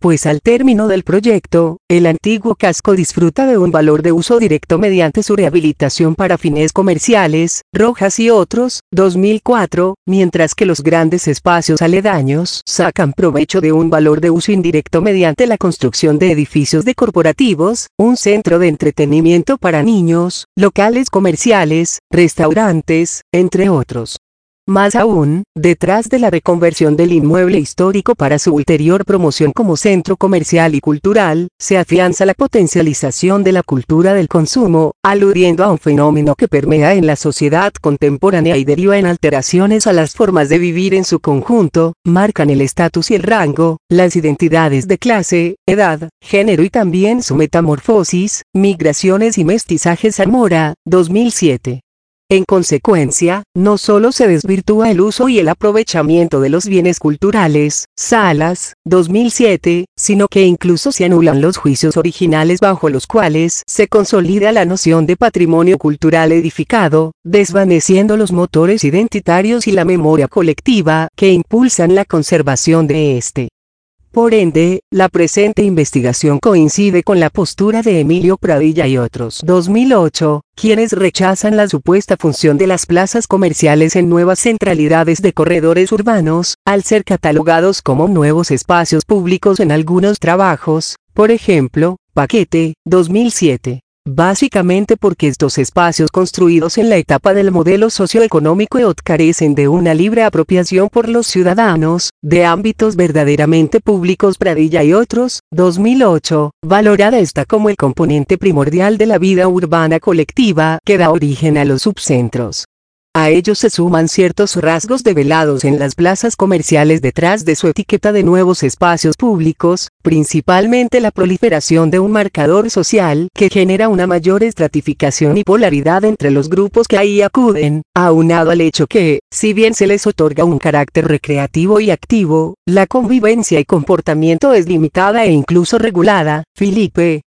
pues al término del proyecto, el antiguo casco disfruta de un valor de uso directo mediante su rehabilitación para fines comerciales, Rojas y otros, 2004, mientras que los grandes espacios aledaños sacan provecho de un valor de uso indirecto mediante la construcción de edificios de corporativos, un centro de entretenimiento para niños, locales comerciales, restaurantes, entre otros. Más aún, detrás de la reconversión del inmueble histórico para su ulterior promoción como centro comercial y cultural, se afianza la potencialización de la cultura del consumo, aludiendo a un fenómeno que permea en la sociedad contemporánea y deriva en alteraciones a las formas de vivir en su conjunto, marcan el estatus y el rango, las identidades de clase, edad, género y también su metamorfosis, migraciones y mestizajes. Zamora, 2007. En consecuencia, no solo se desvirtúa el uso y el aprovechamiento de los bienes culturales, Salas, 2007, sino que incluso se anulan los juicios originales bajo los cuales se consolida la noción de patrimonio cultural edificado, desvaneciendo los motores identitarios y la memoria colectiva que impulsan la conservación de este. Por ende, la presente investigación coincide con la postura de Emilio Pradilla y otros 2008, quienes rechazan la supuesta función de las plazas comerciales en nuevas centralidades de corredores urbanos, al ser catalogados como nuevos espacios públicos en algunos trabajos, por ejemplo, Paquete, 2007. Básicamente porque estos espacios construidos en la etapa del modelo socioeconómico EOT carecen de una libre apropiación por los ciudadanos, de ámbitos verdaderamente públicos. Pradilla y otros, 2008, valorada esta como el componente primordial de la vida urbana colectiva que da origen a los subcentros. A ellos se suman ciertos rasgos develados en las plazas comerciales detrás de su etiqueta de nuevos espacios públicos, principalmente la proliferación de un marcador social que genera una mayor estratificación y polaridad entre los grupos que ahí acuden, aunado al hecho que, si bien se les otorga un carácter recreativo y activo, la convivencia y comportamiento es limitada e incluso regulada. Filipe,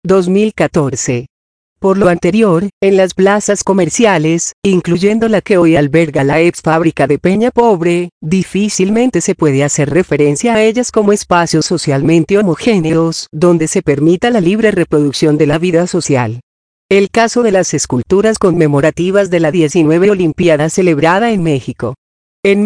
2014. Por lo anterior, en las plazas comerciales, incluyendo la que hoy alberga la ex fábrica de Peña Pobre, difícilmente se puede hacer referencia a ellas como espacios socialmente homogéneos, donde se permita la libre reproducción de la vida social. El caso de las esculturas conmemorativas de la 19 Olimpiada celebrada en México. En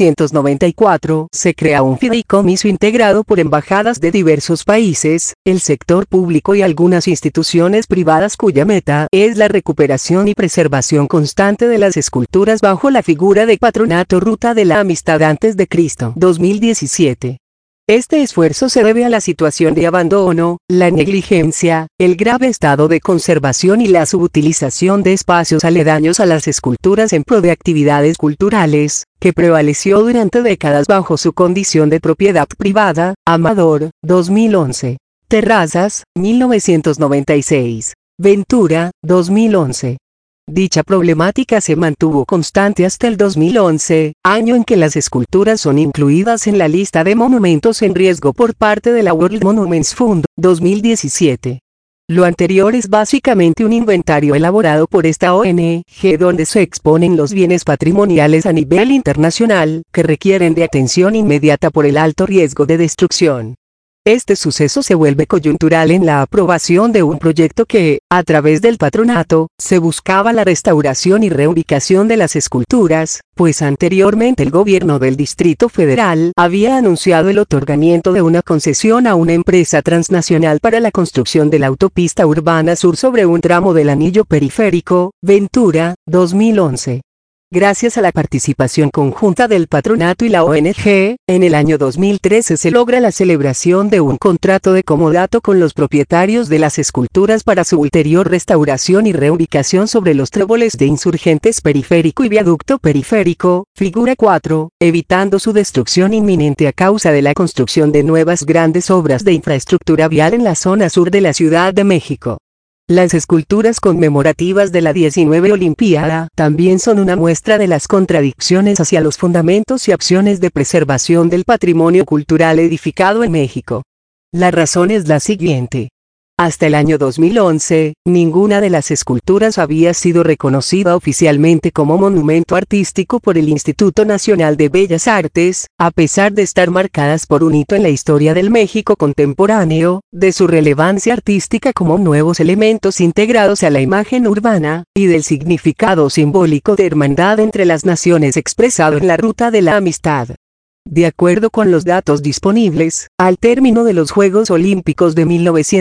1994, se crea un fideicomiso integrado por embajadas de diversos países, el sector público y algunas instituciones privadas cuya meta es la recuperación y preservación constante de las esculturas bajo la figura de Patronato Ruta de la Amistad antes de Cristo. 2017. Este esfuerzo se debe a la situación de abandono, la negligencia, el grave estado de conservación y la subutilización de espacios aledaños a las esculturas en pro de actividades culturales, que prevaleció durante décadas bajo su condición de propiedad privada. Amador, 2011. Terrazas, 1996. Ventura, 2011. Dicha problemática se mantuvo constante hasta el 2011, año en que las esculturas son incluidas en la lista de monumentos en riesgo por parte de la World Monuments Fund, 2017. Lo anterior es básicamente un inventario elaborado por esta ONG donde se exponen los bienes patrimoniales a nivel internacional, que requieren de atención inmediata por el alto riesgo de destrucción. Este suceso se vuelve coyuntural en la aprobación de un proyecto que, a través del patronato, se buscaba la restauración y reubicación de las esculturas, pues anteriormente el gobierno del Distrito Federal había anunciado el otorgamiento de una concesión a una empresa transnacional para la construcción de la autopista urbana sur sobre un tramo del anillo periférico. Ventura, 2011. Gracias a la participación conjunta del patronato y la ONG, en el año 2013 se logra la celebración de un contrato de comodato con los propietarios de las esculturas para su ulterior restauración y reubicación sobre los tréboles de Insurgentes Periférico y Viaducto Periférico, figura 4, evitando su destrucción inminente a causa de la construcción de nuevas grandes obras de infraestructura vial en la zona sur de la Ciudad de México. Las esculturas conmemorativas de la 19 Olimpiada también son una muestra de las contradicciones hacia los fundamentos y acciones de preservación del patrimonio cultural edificado en México. La razón es la siguiente. Hasta el año 2011, ninguna de las esculturas había sido reconocida oficialmente como monumento artístico por el Instituto Nacional de Bellas Artes, a pesar de estar marcadas por un hito en la historia del México contemporáneo, de su relevancia artística como nuevos elementos integrados a la imagen urbana, y del significado simbólico de hermandad entre las naciones expresado en la Ruta de la Amistad. De acuerdo con los datos disponibles, al término de los Juegos Olímpicos de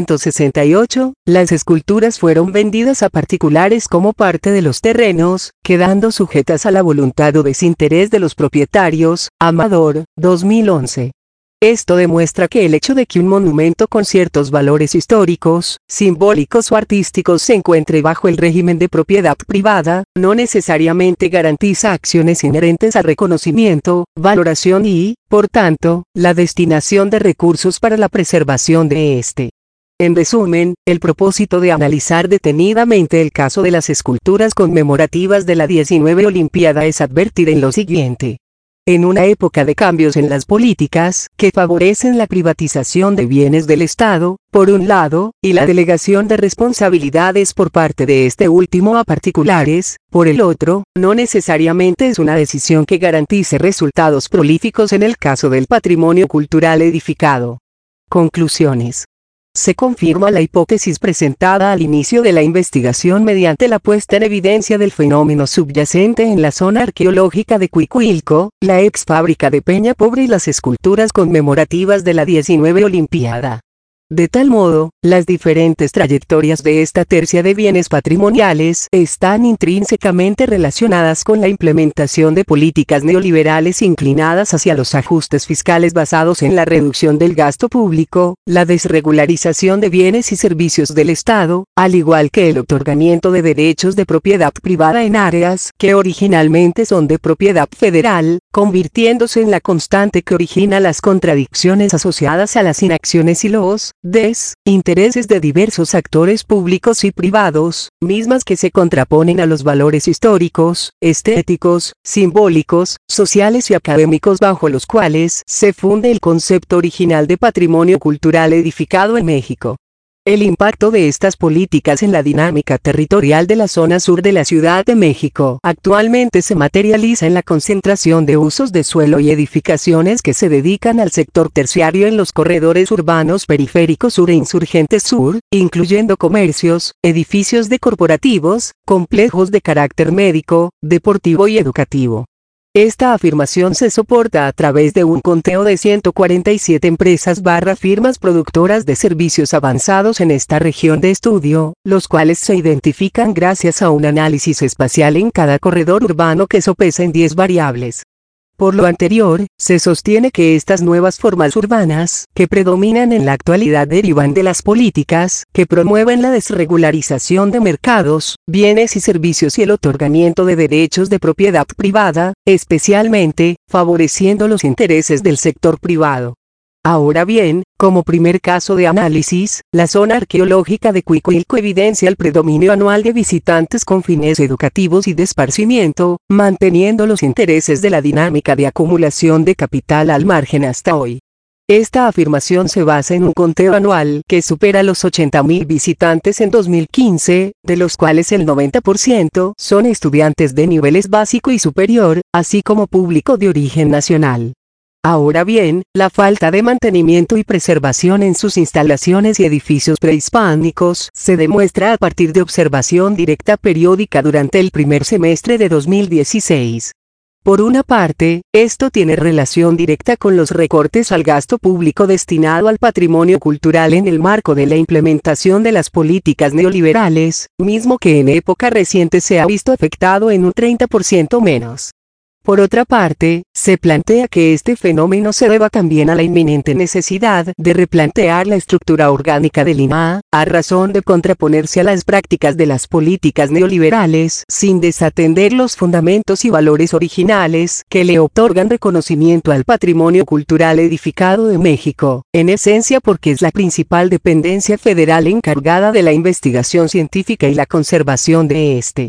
1968, las esculturas fueron vendidas a particulares como parte de los terrenos, quedando sujetas a la voluntad o desinterés de los propietarios. Amador, 2011. Esto demuestra que el hecho de que un monumento con ciertos valores históricos, simbólicos o artísticos se encuentre bajo el régimen de propiedad privada, no necesariamente garantiza acciones inherentes al reconocimiento, valoración y, por tanto, la destinación de recursos para la preservación de este. En resumen, el propósito de analizar detenidamente el caso de las esculturas conmemorativas de la 19 Olimpiada es advertir en lo siguiente. En una época de cambios en las políticas, que favorecen la privatización de bienes del Estado, por un lado, y la delegación de responsabilidades por parte de este último a particulares, por el otro, no necesariamente es una decisión que garantice resultados prolíficos en el caso del patrimonio cultural edificado. Conclusiones. Se confirma la hipótesis presentada al inicio de la investigación mediante la puesta en evidencia del fenómeno subyacente en la zona arqueológica de Cuicuilco, la ex fábrica de Peña Pobre y las esculturas conmemorativas de la 19 Olimpiada. De tal modo, las diferentes trayectorias de esta tercia de bienes patrimoniales están intrínsecamente relacionadas con la implementación de políticas neoliberales inclinadas hacia los ajustes fiscales basados en la reducción del gasto público, la desregularización de bienes y servicios del Estado, al igual que el otorgamiento de derechos de propiedad privada en áreas que originalmente son de propiedad federal, convirtiéndose en la constante que origina las contradicciones asociadas a las inacciones y los intereses de diversos actores públicos y privados, mismas que se contraponen a los valores históricos, estéticos, simbólicos, sociales y académicos bajo los cuales se funde el concepto original de patrimonio cultural edificado en México. El impacto de estas políticas en la dinámica territorial de la zona sur de la Ciudad de México actualmente se materializa en la concentración de usos de suelo y edificaciones que se dedican al sector terciario en los corredores urbanos periféricos sur e insurgentes sur, incluyendo comercios, edificios de corporativos, complejos de carácter médico, deportivo y educativo. Esta afirmación se soporta a través de un conteo de 147 empresas/firmas productoras de servicios avanzados en esta región de estudio, los cuales se identifican gracias a un análisis espacial en cada corredor urbano que sopesa en 10 variables. Por lo anterior, se sostiene que estas nuevas formas urbanas, que predominan en la actualidad derivan de las políticas, que promueven la desregularización de mercados, bienes y servicios y el otorgamiento de derechos de propiedad privada, especialmente, favoreciendo los intereses del sector privado. Ahora bien, como primer caso de análisis, la zona arqueológica de Cuicuilco evidencia el predominio anual de visitantes con fines educativos y de esparcimiento, manteniendo los intereses de la dinámica de acumulación de capital al margen hasta hoy. Esta afirmación se basa en un conteo anual que supera los 80.000 visitantes en 2015, de los cuales el 90% son estudiantes de niveles básico y superior, así como público de origen nacional. Ahora bien, la falta de mantenimiento y preservación en sus instalaciones y edificios prehispánicos se demuestra a partir de observación directa periódica durante el primer semestre de 2016. Por una parte, esto tiene relación directa con los recortes al gasto público destinado al patrimonio cultural en el marco de la implementación de las políticas neoliberales, mismo que en época reciente se ha visto afectado en un 30% menos. Por otra parte, se plantea que este fenómeno se deba también a la inminente necesidad de replantear la estructura orgánica del INAH, a razón de contraponerse a las prácticas de las políticas neoliberales sin desatender los fundamentos y valores originales que le otorgan reconocimiento al patrimonio cultural edificado de México, en esencia porque es la principal dependencia federal encargada de la investigación científica y la conservación de este.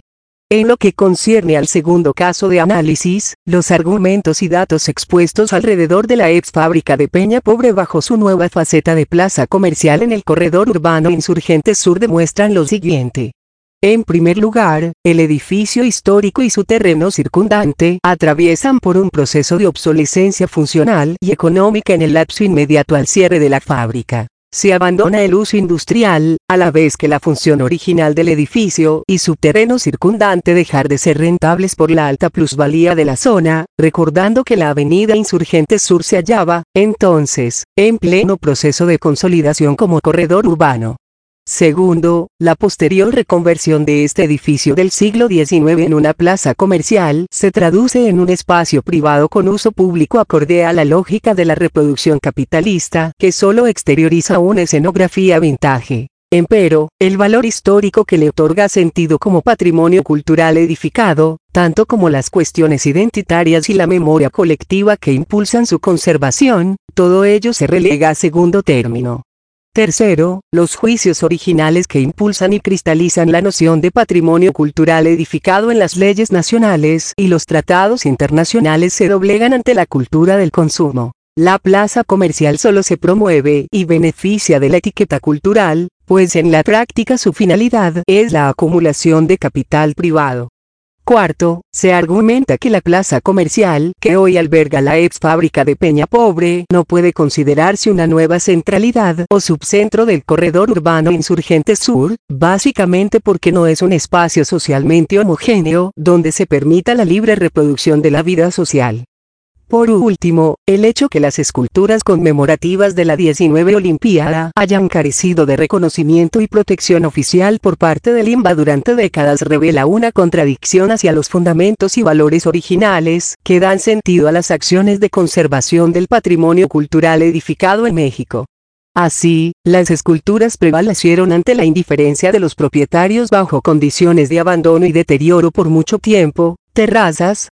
En lo que concierne al segundo caso de análisis, los argumentos y datos expuestos alrededor de la ex fábrica de Peña Pobre bajo su nueva faceta de plaza comercial en el corredor urbano Insurgentes Sur demuestran lo siguiente. En primer lugar, el edificio histórico y su terreno circundante atraviesan por un proceso de obsolescencia funcional y económica en el lapso inmediato al cierre de la fábrica. Se abandona el uso industrial, a la vez que la función original del edificio y su terreno circundante dejar de ser rentables por la alta plusvalía de la zona, recordando que la avenida Insurgentes Sur se hallaba, entonces, en pleno proceso de consolidación como corredor urbano. Segundo, la posterior reconversión de este edificio del siglo XIX en una plaza comercial se traduce en un espacio privado con uso público acorde a la lógica de la reproducción capitalista que solo exterioriza una escenografía vintage. Empero, el valor histórico que le otorga sentido como patrimonio cultural edificado, tanto como las cuestiones identitarias y la memoria colectiva que impulsan su conservación, todo ello se relega a segundo término. Tercero, los juicios originales que impulsan y cristalizan la noción de patrimonio cultural edificado en las leyes nacionales y los tratados internacionales se doblegan ante la cultura del consumo. La plaza comercial solo se promueve y beneficia de la etiqueta cultural, pues en la práctica su finalidad es la acumulación de capital privado. Cuarto, se argumenta que la plaza comercial que hoy alberga la ex fábrica de Peña Pobre no puede considerarse una nueva centralidad o subcentro del corredor urbano Insurgentes Sur, básicamente porque no es un espacio socialmente homogéneo donde se permita la libre reproducción de la vida social. Por último, el hecho que las esculturas conmemorativas de la 19 Olimpiada hayan carecido de reconocimiento y protección oficial por parte del INVA durante décadas revela una contradicción hacia los fundamentos y valores originales que dan sentido a las acciones de conservación del patrimonio cultural edificado en México. Así, las esculturas prevalecieron ante la indiferencia de los propietarios bajo condiciones de abandono y deterioro por mucho tiempo. Terrazas,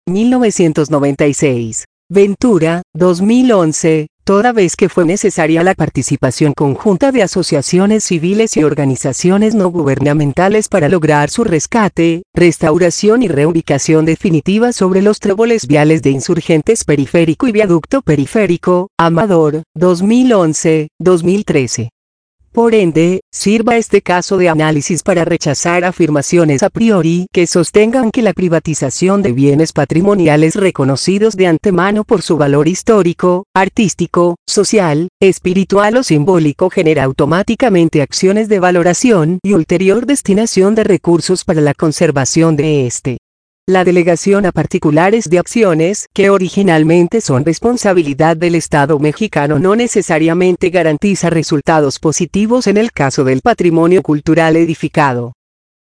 1996. Ventura, 2011, toda vez que fue necesaria la participación conjunta de asociaciones civiles y organizaciones no gubernamentales para lograr su rescate, restauración y reubicación definitiva sobre los tréboles viales de Insurgentes Periférico y Viaducto Periférico, Amador, 2011-2013. Por ende, sirva este caso de análisis para rechazar afirmaciones a priori que sostengan que la privatización de bienes patrimoniales reconocidos de antemano por su valor histórico, artístico, social, espiritual o simbólico genera automáticamente acciones de valoración y ulterior destinación de recursos para la conservación de este. La delegación a particulares de acciones que originalmente son responsabilidad del Estado mexicano no necesariamente garantiza resultados positivos en el caso del patrimonio cultural edificado.